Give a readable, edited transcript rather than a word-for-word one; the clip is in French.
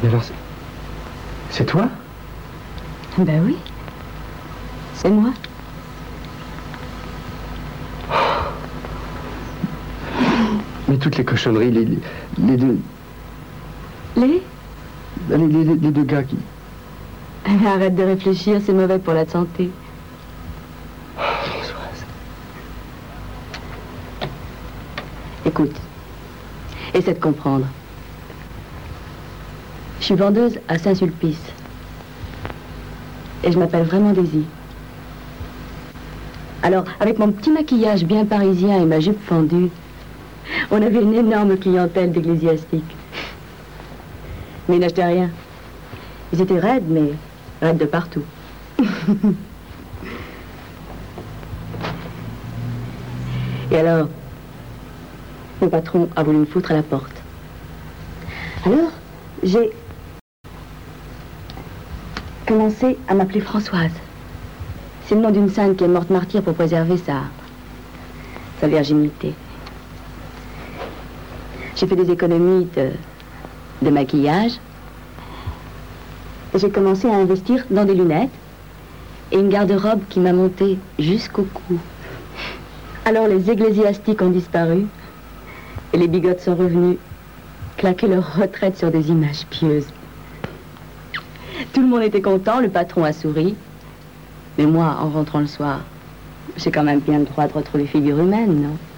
Mais alors, c'est toi? Ben oui. C'est moi. Mais toutes les cochonneries, les deux... Les deux gars qui... Arrête de réfléchir, c'est mauvais pour la santé. Françoise. Écoute, essaie de comprendre. Je suis vendeuse à Saint-Sulpice. Et je m'appelle vraiment Daisy. Alors, avec mon petit maquillage bien parisien et ma jupe fendue, on avait une énorme clientèle d'ecclésiastiques. Mais ils n'achetaient rien. Ils étaient raides, mais raides de partout. Et alors, mon patron a voulu me foutre à la porte. Alors, j'ai commencé à m'appeler Françoise. C'est le nom d'une sainte qui est morte martyre pour préserver sa virginité. J'ai fait des économies de maquillage. J'ai commencé à investir dans des lunettes et une garde-robe qui m'a monté jusqu'au cou. Alors les ecclésiastiques ont disparu et les bigotes sont revenus claquer leur retraite sur des images pieuses. Tout le monde était content, le patron a souri. Mais moi, en rentrant le soir, j'ai quand même bien le droit de retrouver figure humaine, non?